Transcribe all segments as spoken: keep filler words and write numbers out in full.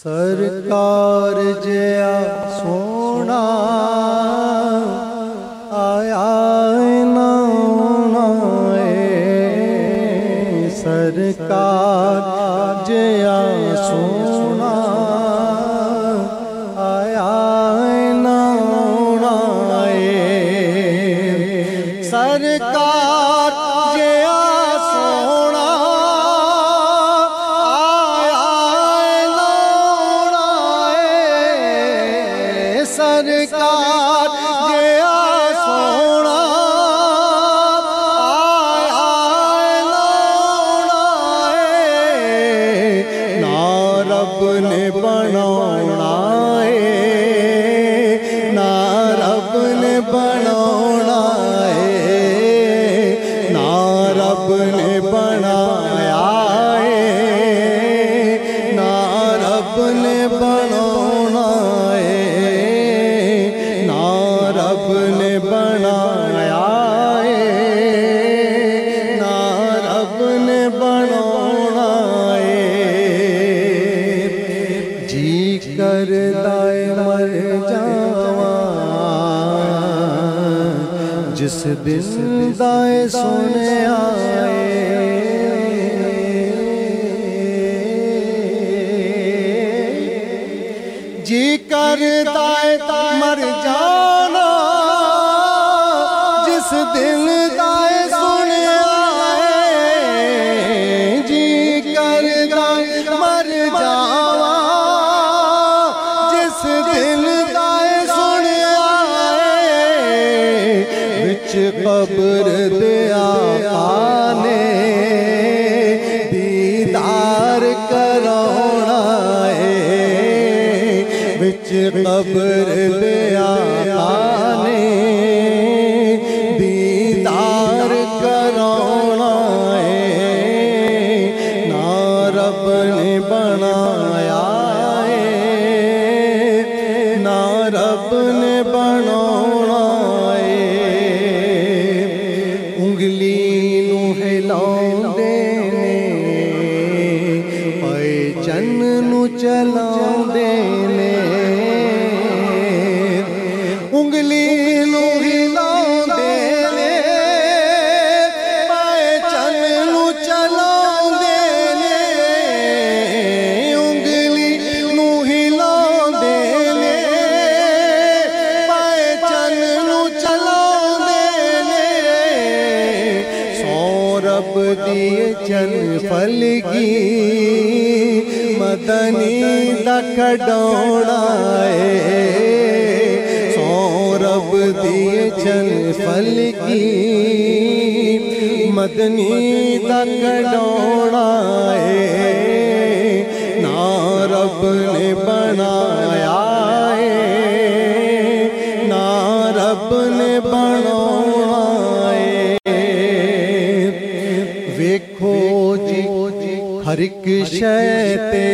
सरकार जया सोना आया नाए, सरकार जया सोना आया नाए, सरकार जया सोना सरकार जया सोना आया लौड़ा है, ना रब ने बनाना है, ना रब ने बनाना है, ना रब ने बनाया है, ना रब ने बनाना है, रब ने बनाया है, ना रब ने बनाना है। जी करदा है मर जावा जिस दिन दाए सुनिया जी करदा है मर जाना जिस दिल दाए सुनिया है, जी करदा मर जावा जिस दिल दाए सुनिया है, विच कब्र दिया आने दीदार कराना है, विच कब्र दिया आने दीदार कराना है, ना रब ने बनाया है, ना रब ने बनाना है। उंगली नू हिलाउंदे ने पाए चन्न नू चलाउंदे ने, उंगली नू हिलाउंदे ने पाए चन्न नू चलाउंदे ने, उंगली नू हिलाउंदे ने पाए चन्न नू चलाउंदे ने, सौ रब दी चन फलगी मदनी दा खडौना है, सौ रब दी चन फलगी मदनी दा खडौना है, ना रब ने बनाया है, ना रब ने बनाना है। वेखो जी हर एक शै ते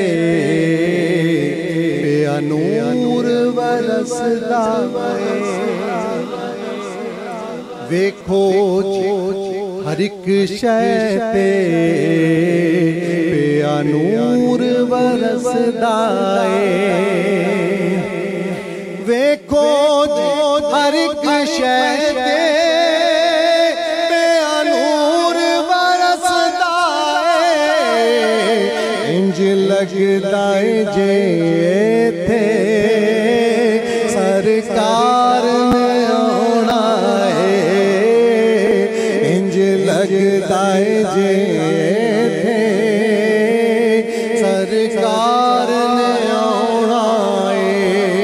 नूर वरसदा है, वेखो हर एक शै ते नूर वरसदा है, वेखो हर एक शै ते लगदा है जे थे सरकार ने आना है, इंज लगदा है जे थे सरकार ने आना है।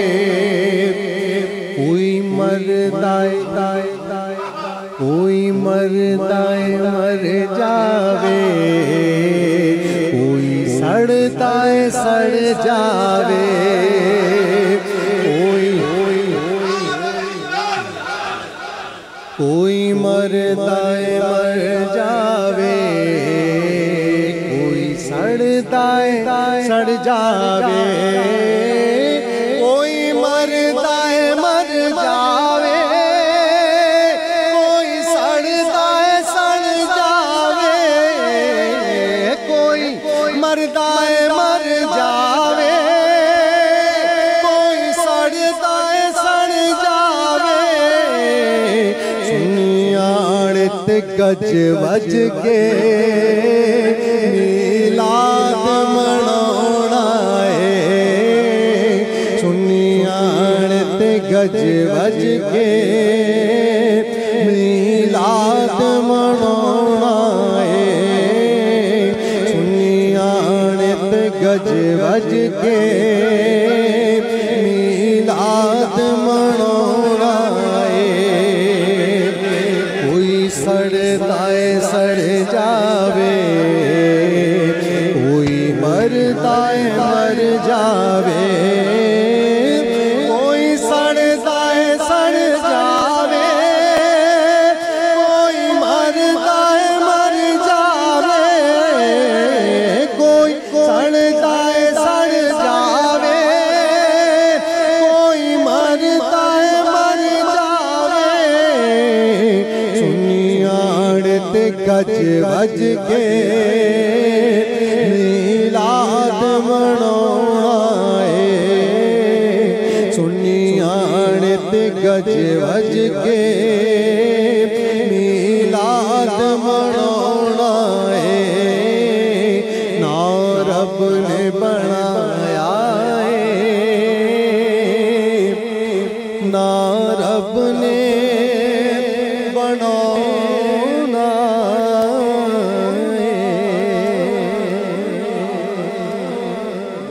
कोई मरदा है कोई मरदा है मर जावे, सड़ता है सड़ जावे, कोई कोई मरता है मर जावे, कोई सड़ता है सड़ जावे, कोई मरता है मर जावे, कोई सड़ता है सड़ जावे, कोई मरदा है मर जावे, गज वज के मीलाद मनाउणा है। सुनियाण ते गज वज के मीलाद मनाउणा है। सुनियाण ते गज वज के मीलाद मनाउणा है। कोई सड़दा है सड़ जावे, कोई मरदा है मर जावे। कोई सड़दा है सड़ जावे, कोई मरदा है मर जावे। कोई सड़दा है सड़ जावे, कोई मरदा है मर जावे। सुनियाण ते गज वज के मीलाद मनाउणा है। सुनियाण ते गज वज के मीलाद मनाउणा है। ना रब ने बनाया है, ना रब ने